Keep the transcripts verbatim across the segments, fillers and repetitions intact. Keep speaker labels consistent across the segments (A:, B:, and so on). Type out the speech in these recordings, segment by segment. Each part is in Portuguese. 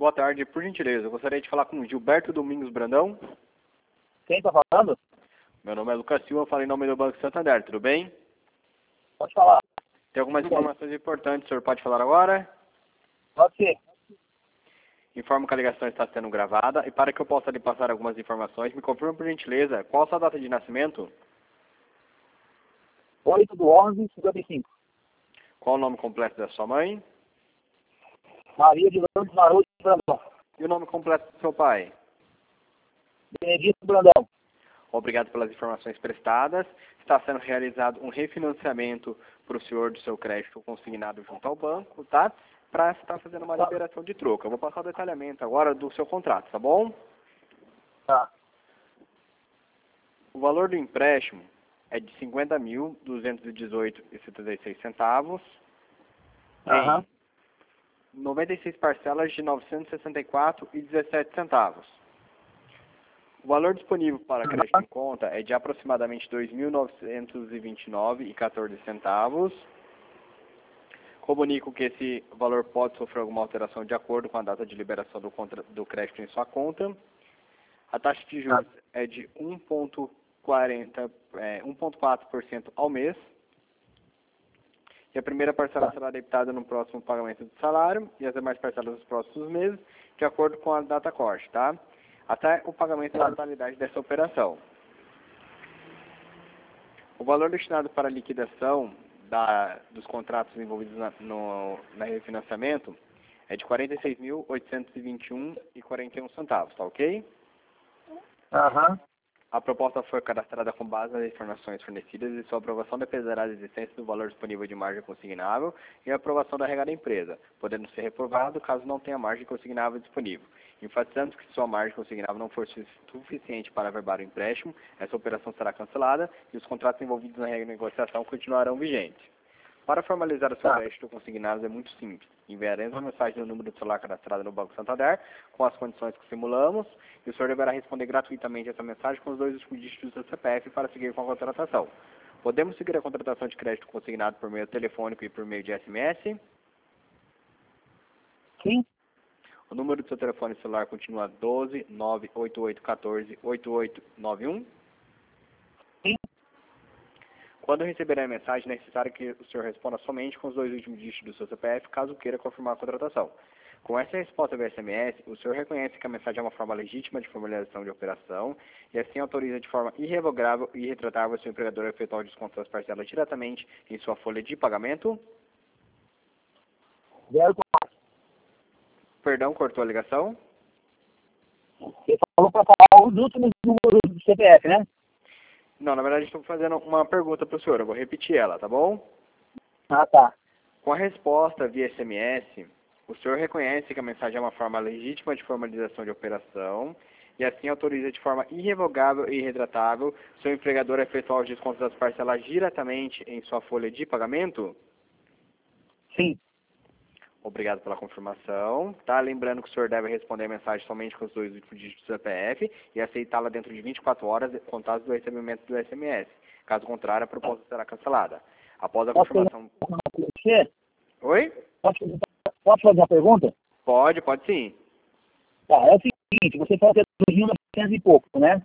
A: Boa tarde, por gentileza. Eu gostaria de falar com o Gilberto Domingos Brandão.
B: Quem está falando?
A: Meu nome é Lucas Silva, falo em nome do Banco Santander, tudo bem?
B: Pode falar.
A: Tem algumas informações importantes, o senhor pode falar agora?
B: Pode ser.
A: Informo que a ligação está sendo gravada e para que eu possa lhe passar algumas informações, me confirma por gentileza qual a sua data de nascimento?
B: oito do onze, cinquenta e cinco.
A: Qual o nome completo da sua mãe?
B: Maria de Lourdes Maruti Brandão.
A: E o nome completo do seu pai?
B: Benedito Brandão.
A: Obrigado pelas informações prestadas. Está sendo realizado um refinanciamento para o senhor do seu crédito consignado junto ao banco, tá? Para estar fazendo uma liberação de troca. Eu vou passar o detalhamento agora do seu contrato, tá bom?
B: Tá.
A: O valor do empréstimo é de cinquenta mil, duzentos e dezoito reais e setenta e seis centavos.
B: Aham.
A: Em noventa e seis parcelas de novecentos e sessenta e quatro reais e dezessete centavos. O valor disponível para crédito em conta é de aproximadamente dois mil novecentos e vinte e nove reais e quatorze centavos. Comunico que esse valor pode sofrer alguma alteração de acordo com a data de liberação do, contra, do crédito em sua conta. A taxa de juros é de um vírgula quarenta, é, um vírgula quatro por cento ao mês. E a primeira parcela será debitada no próximo pagamento do salário e as demais parcelas nos próximos meses, de acordo com a data corte, tá? Até o pagamento da totalidade dessa operação. O valor destinado para a liquidação da, dos contratos envolvidos na, no na refinanciamento é de quarenta e seis mil, oitocentos e vinte e um reais e quarenta e um centavos, tá ok?
B: Aham.
A: A proposta foi cadastrada com base nas informações fornecidas e sua aprovação dependerá da existência do valor disponível de margem consignável e a aprovação da regra da empresa, podendo ser reprovado caso não tenha margem consignável disponível. Enfatizando que se sua margem consignável não for suficiente para averbar o empréstimo, essa operação será cancelada e os contratos envolvidos na regra de negociação continuarão vigentes. Para formalizar o seu crédito consignado é muito simples. Enviaremos uma mensagem no número de celular cadastrado no Banco Santander com as condições que simulamos e o senhor deverá responder gratuitamente essa mensagem com os dois últimos dígitos do C P F para seguir com a contratação. Podemos seguir a contratação de crédito consignado por meio telefônico e por meio de S M S?
B: Sim.
A: O número do seu telefone celular continua doze, nove oito oito um quatro, oito oito nove um?
B: Sim.
A: Quando receber a mensagem, é necessário que o senhor responda somente com os dois últimos dígitos do seu C P F, caso queira confirmar a contratação. Com essa resposta via S M S, o senhor reconhece que a mensagem é uma forma legítima de formalização de operação e assim autoriza de forma irrevogável e irretratável o seu empregador a efetuar o desconto das parcelas diretamente em sua folha de pagamento?
B: Zero quatro.
A: Perdão, cortou a ligação?
B: Você falou para falar os últimos números do C P F, né?
A: Não, na verdade estou fazendo uma pergunta para o senhor, eu vou repetir ela, tá bom?
B: Ah, tá.
A: Com a resposta via S M S, o senhor reconhece que a mensagem é uma forma legítima de formalização de operação e assim autoriza de forma irrevogável e irretratável seu empregador a efetuar os descontos das parcelas diretamente em sua folha de pagamento?
B: Sim.
A: Obrigado pela confirmação. Tá? Lembrando que o senhor deve responder a mensagem somente com os dois últimos dígitos do C P F e aceitá-la dentro de vinte e quatro horas, contados do recebimento do S M S. Caso contrário, a proposta será cancelada. Após a
B: Posso
A: confirmação...
B: fazer uma pergunta pra você?
A: Oi?
B: Posso fazer, posso fazer uma pergunta?
A: Pode, pode sim.
B: Tá, é o seguinte, você falou que é dois mil e novecentos e pouco, né?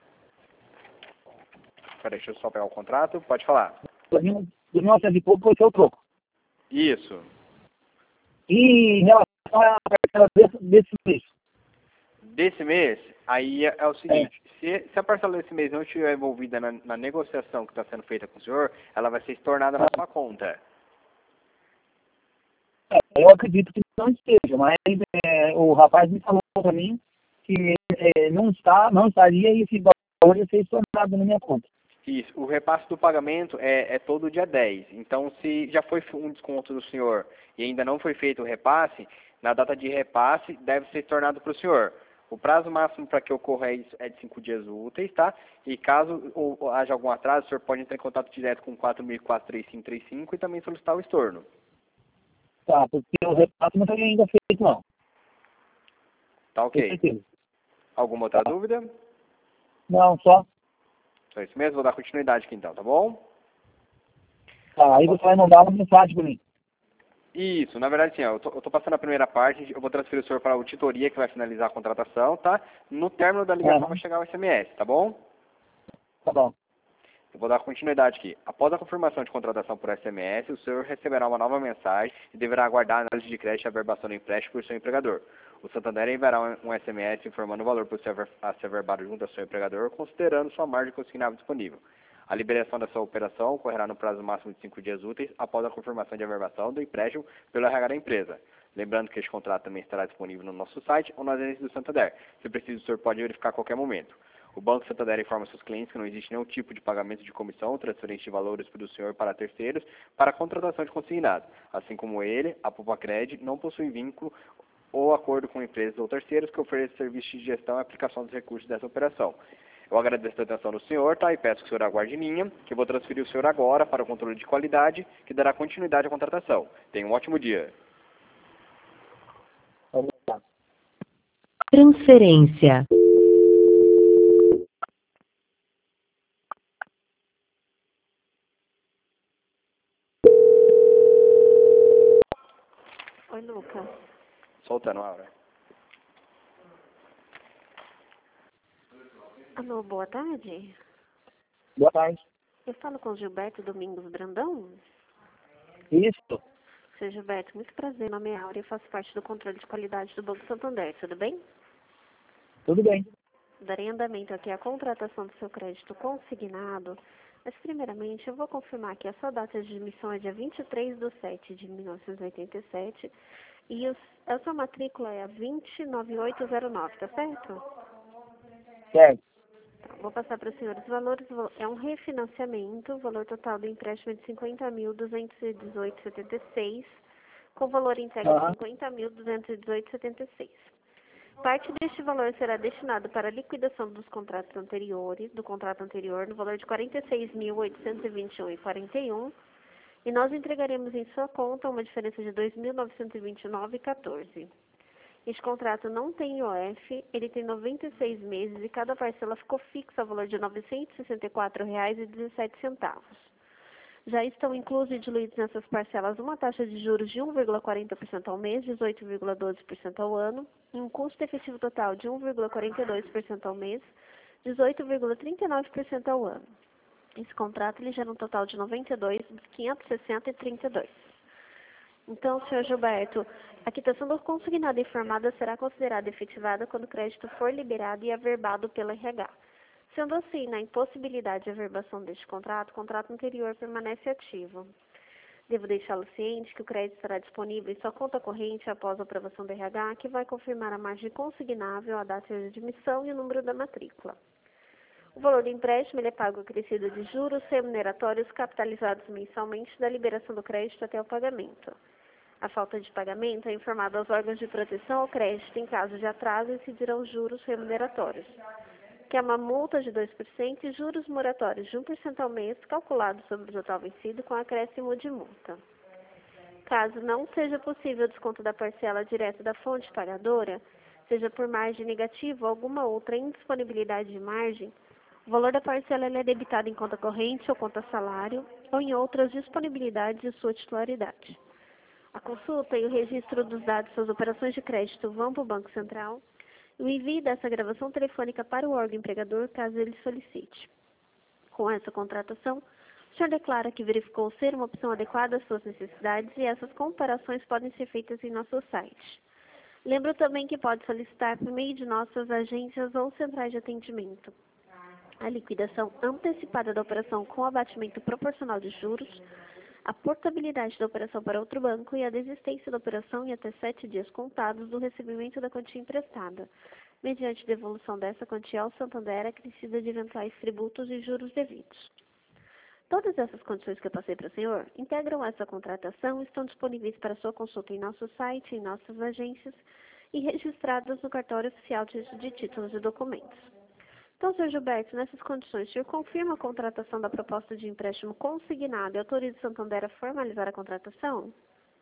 A: Peraí, deixa eu só pegar o contrato. Pode falar.
B: dois mil e novecentos e pouco foi o seu troco.
A: Isso.
B: E em relação à parcela desse, desse mês?
A: Desse mês, aí é, é o seguinte, é. Se, se a parcela desse mês não estiver envolvida na, na negociação que está sendo feita com o senhor, ela vai ser estornada na sua conta.
B: É, eu acredito que não esteja, mas é, o rapaz me falou para mim que é, não está, não estaria e esse valor ia ser estornado na minha conta.
A: Isso, o repasse do pagamento é, é todo dia dez. Então, se já foi um desconto do senhor e ainda não foi feito o repasse, na data de repasse deve ser estornado para o senhor. O prazo máximo para que ocorra isso é de cinco dias úteis, tá? E caso ou, ou haja algum atraso, o senhor pode entrar em contato direto com quatro mil e quatro, três cinco três cinco e também solicitar o estorno.
B: Tá, porque o repasse não foi ainda feito, não.
A: Tá ok. Alguma outra
B: tá.
A: dúvida?
B: Não, só.
A: Só isso mesmo, vou dar continuidade aqui então, tá bom?
B: Tá, aí você vai mandar uma mensagem para mim.
A: Isso, na verdade, sim, ó, eu tô, eu tô passando a primeira parte, eu vou transferir o senhor para a auditoria que vai finalizar a contratação, tá? No término da ligação
B: Aham.
A: vai chegar o S M S, tá bom?
B: Tá bom.
A: Eu vou dar continuidade aqui. Após a confirmação de contratação por S M S, o senhor receberá uma nova mensagem e deverá aguardar a análise de crédito e averbação do empréstimo por seu empregador. O Santander enviará um um S M S informando o valor por ser aver- a ser averbado junto ao seu empregador, considerando sua margem consignável disponível. A liberação dessa operação ocorrerá no prazo máximo de cinco dias úteis após a confirmação de averbação do empréstimo pelo R H da empresa. Lembrando que este contrato também estará disponível no nosso site ou nas agências do Santander. Se preciso, o senhor pode verificar a qualquer momento. O Banco Santander informa seus clientes que não existe nenhum tipo de pagamento de comissão ou transferência de valores do senhor para terceiros para a contratação de consignado. Assim como ele, a Poupa-Cred não possui vínculo ou acordo com empresas ou terceiros que ofereçam serviços de gestão e aplicação dos recursos dessa operação. Eu agradeço a atenção do senhor, tá? E peço que o senhor aguarde em linha, que eu vou transferir o senhor agora para o controle de qualidade, que dará continuidade à contratação. Tenha um ótimo dia.
B: Obrigado.
C: Transferência.
D: Oi, Lucas.
A: Soltando a hora.
D: Alô, boa tarde.
B: Boa tarde.
D: Eu falo com Gilberto Domingos Brandão.
B: Isso.
D: Seu Gilberto, muito prazer. Meu nome é Áurea e faço parte do controle de qualidade do Banco Santander. Tudo bem?
B: Tudo bem.
D: Darei andamento aqui à contratação do seu crédito consignado. Mas, primeiramente, eu vou confirmar que a sua data de emissão é dia vinte e três de setembro de mil novecentos e oitenta e sete e os- a sua matrícula é a vinte nove oito zero nove, tá certo?
B: Certo.
D: Tá, vou passar para os senhores os valores. É um refinanciamento, o valor total do empréstimo é de cinquenta mil duzentos e dezoito vírgula setenta e seis, com valor entregue de
B: Aham.
D: cinquenta mil duzentos e dezoito vírgula setenta e seis. Parte deste valor será destinado para a liquidação dos contratos anteriores, do contrato anterior, no valor de quarenta e seis mil oitocentos e vinte e um vírgula quarenta e um, e nós entregaremos em sua conta uma diferença de dois mil novecentos e vinte e nove vírgula quatorze. Este contrato não tem I O F, ele tem noventa e seis meses e cada parcela ficou fixa ao valor de novecentos e sessenta e quatro reais e dezessete centavos. Já estão inclusos e diluídos nessas parcelas uma taxa de juros de um vírgula quarenta por cento ao mês, dezoito vírgula doze por cento ao ano, e um custo efetivo total de um vírgula quarenta e dois por cento ao mês, dezoito vírgula trinta e nove por cento ao ano. Esse contrato ele gera um total de noventa e dois mil quinhentos e sessenta vírgula trinta e dois. Então, senhor Gilberto, a quitação do consignado informada será considerada efetivada quando o crédito for liberado e averbado pela R H. Sendo assim, na impossibilidade de averbação deste contrato, o contrato anterior permanece ativo. Devo deixá-lo ciente que o crédito estará disponível em sua conta corrente após a aprovação do R H, que vai confirmar a margem consignável, a data de admissão e o número da matrícula. O valor do empréstimo ele é pago acrescido de juros remuneratórios capitalizados mensalmente da liberação do crédito até o pagamento. A falta de pagamento é informada aos órgãos de proteção ao crédito em caso de atraso e incidirão juros remuneratórios, que é uma multa de dois por cento e juros moratórios de um por cento ao mês, calculados sobre o total vencido com acréscimo de multa. Caso não seja possível o desconto da parcela direta da fonte pagadora, seja por margem negativa ou alguma outra indisponibilidade de margem, o valor da parcela ele é debitado em conta corrente ou conta salário ou em outras disponibilidades de sua titularidade. A consulta e o registro dos dados das operações de crédito vão para o Banco Central e o envio dessa gravação telefônica para o órgão empregador, caso ele solicite. Com essa contratação, o senhor declara que verificou ser uma opção adequada às suas necessidades e essas comparações podem ser feitas em nosso site. Lembro também que pode solicitar por meio de nossas agências ou centrais de atendimento a liquidação antecipada da operação com abatimento proporcional de juros, a portabilidade da operação para outro banco e a desistência da operação em até sete dias contados do recebimento da quantia emprestada, mediante devolução dessa quantia ao Santander acrescida de eventuais tributos e juros devidos. Todas essas condições que eu passei para o senhor integram essa contratação e estão disponíveis para sua consulta em nosso site, em nossas agências e registradas no cartório oficial de, de títulos e documentos. Então, senhor Gilberto, nessas condições, o senhor confirma a contratação da proposta de empréstimo consignado e autoriza o Santander a formalizar a contratação?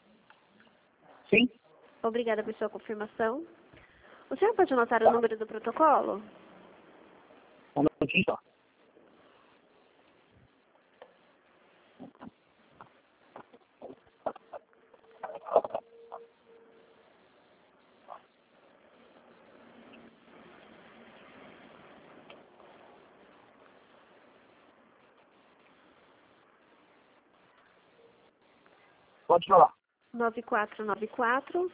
B: Sim.
D: Obrigada por sua confirmação. O senhor pode anotar o
B: Tá.
D: número do protocolo?
B: Um minutinho só. Pode falar.
D: nove quatro nove quatro,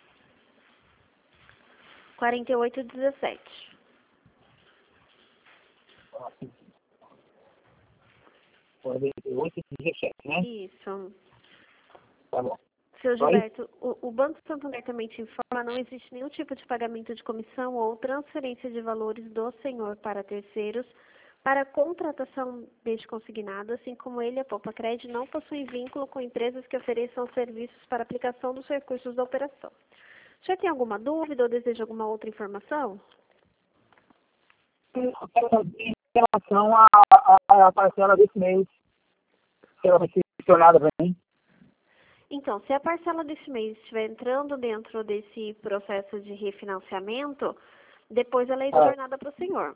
D: quatro oito um sete.
B: quarenta e oito e dezessete, né?
D: Isso.
B: Tá bom.
D: Seu
B: Só
D: Gilberto, o, o Banco Santander também te informa, não existe nenhum tipo de pagamento de comissão ou transferência de valores do senhor para terceiros para contratação deste consignado, assim como ele, a Poupa Cred, não possui vínculo com empresas que ofereçam serviços para aplicação dos recursos da operação. O senhor tem alguma dúvida ou deseja alguma outra informação?
B: Em relação à à- à parcela desse mês, que ela vai ser tornada para mim.
D: Então, se a parcela deste mês estiver entrando dentro desse processo de refinanciamento, depois ela é
B: Ah.
D: estornada para o senhor.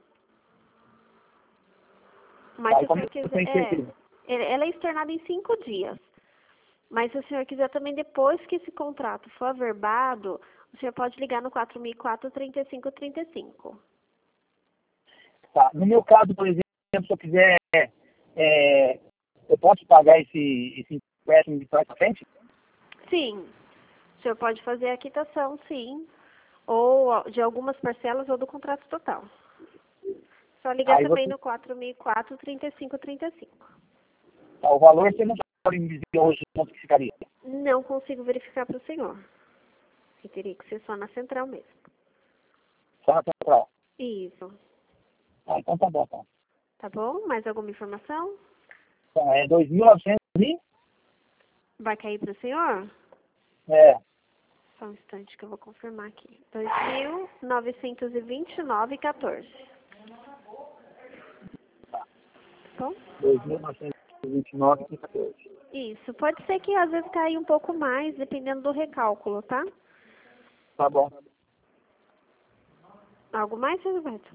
D: Mas
B: Aí
D: se o
B: como
D: senhor
B: eu
D: quiser,
B: tenho
D: é,
B: certeza.
D: ele- ela é estornada em cinco dias. Mas se o senhor quiser também, depois que esse contrato for averbado, o senhor pode ligar no quatro mil e quatro, trinta e cinco trinta e cinco.
B: Tá. No meu caso, por exemplo, se eu quiser, é, eu posso pagar esse, esse empréstimo de trás para frente?
D: Sim, o senhor pode fazer a quitação, sim, ou de algumas parcelas ou do contrato total. Só ligar
B: Aí
D: também
B: você-
D: no quatro mil e quatro, trinta e cinco trinta e cinco.
B: Tá, o valor você não pode me dizer hoje quanto que ficaria.
D: Não consigo verificar para o senhor. Que teria que ser só na central mesmo.
B: Só na central.
D: Isso.
B: Ah, então tá bom, tá.
D: Tá bom? Mais alguma informação?
B: Então, é dois mil e novecentos e...
D: Vai cair para o senhor?
B: É,
D: Só um instante que eu vou confirmar aqui. dois mil novecentos e vinte e nove e quatorze. Tá bom?
B: dois mil novecentos e vinte e nove e quatorze.
D: Isso. Pode ser que às vezes caia um pouco mais, dependendo do recálculo, tá?
B: Tá bom.
D: Algo mais, seu Gilberto?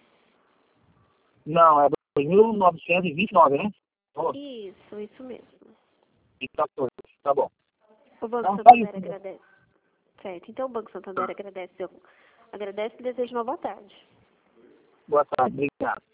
B: Não, é dois mil novecentos e vinte e nove, né? Oh,
D: Isso, isso mesmo.
B: e quatorze. Tá bom.
D: O Banco
B: Não, tá
D: Santander
B: isso.
D: agradece. Certo. Então o Banco Santander agradece, agradece e deseja uma boa tarde.
B: Boa tarde, obrigado.